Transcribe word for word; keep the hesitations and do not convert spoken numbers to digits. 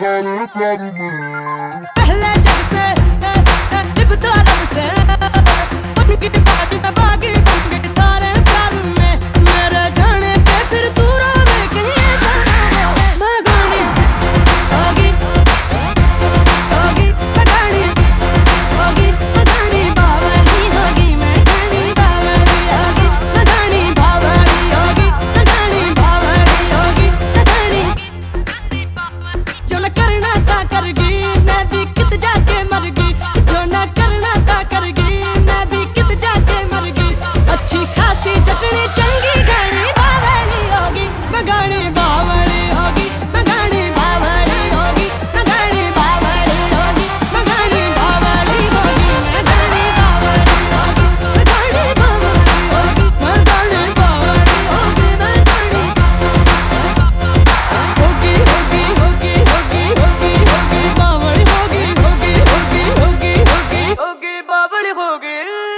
सारे प्यार में पहले जब से लिपटा रब से उनकी बात में बागी बन गई तारे प्यार में मेरे जाने पे फिर तू रोवे कहीं ऐसा ना हो मैं गानी होगी होगी मैं गानी होगी मैं गानी बावली होगी मैं गानी बावली होगी मैं गानी बावली होगी मैं गानी बावली होगी मैं गानी जो न करना था करगी मैं भी कित जाके मर गई जो न करना था करगी मैं भी कित जाके मर गई अच्छी खासी जटनी चंगी गानी बावली होगी मैं गानी बावली होगी मैं गानी बावली होगी मैं गानी बावली होगी मैं गानी बावली होगी मैं गानी बावली होगी मैं गानी बावली होगी मैं गानी बावली होगी मैं गानी होगी होगी होगी होगी होगी होगी बावली होगी होगी होगी होगी होगी होगी बावली होगी